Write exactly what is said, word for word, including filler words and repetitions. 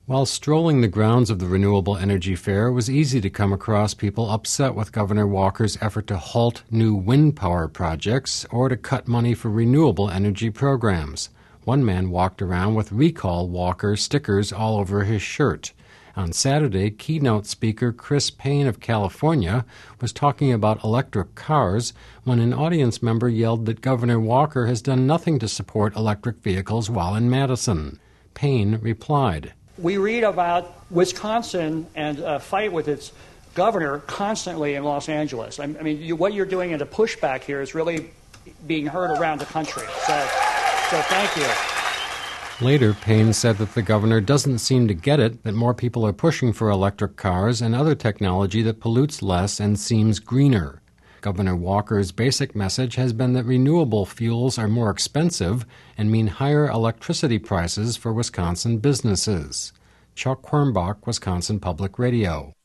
While strolling the grounds of the Renewable Energy Fair, it was easy to come across people upset with Governor Walker's effort to halt new wind power projects or to cut money for renewable energy programs. One man walked around with "Recall Walker" stickers all over his shirt. On Saturday, keynote speaker Chris Payne of California was talking about electric cars when an audience member yelled that Governor Walker has done nothing to support electric vehicles while in Madison. Payne replied, "We read about Wisconsin and a fight with its governor constantly in Los Angeles. I mean, you, what you're doing in a pushback here is really being heard around the country. So, so thank you." Later, Payne said that the governor doesn't seem to get it, that more people are pushing for electric cars and other technology that pollutes less and seems greener. Governor Walker's basic message has been that renewable fuels are more expensive and mean higher electricity prices for Wisconsin businesses. Chuck Quirmbach, Wisconsin Public Radio.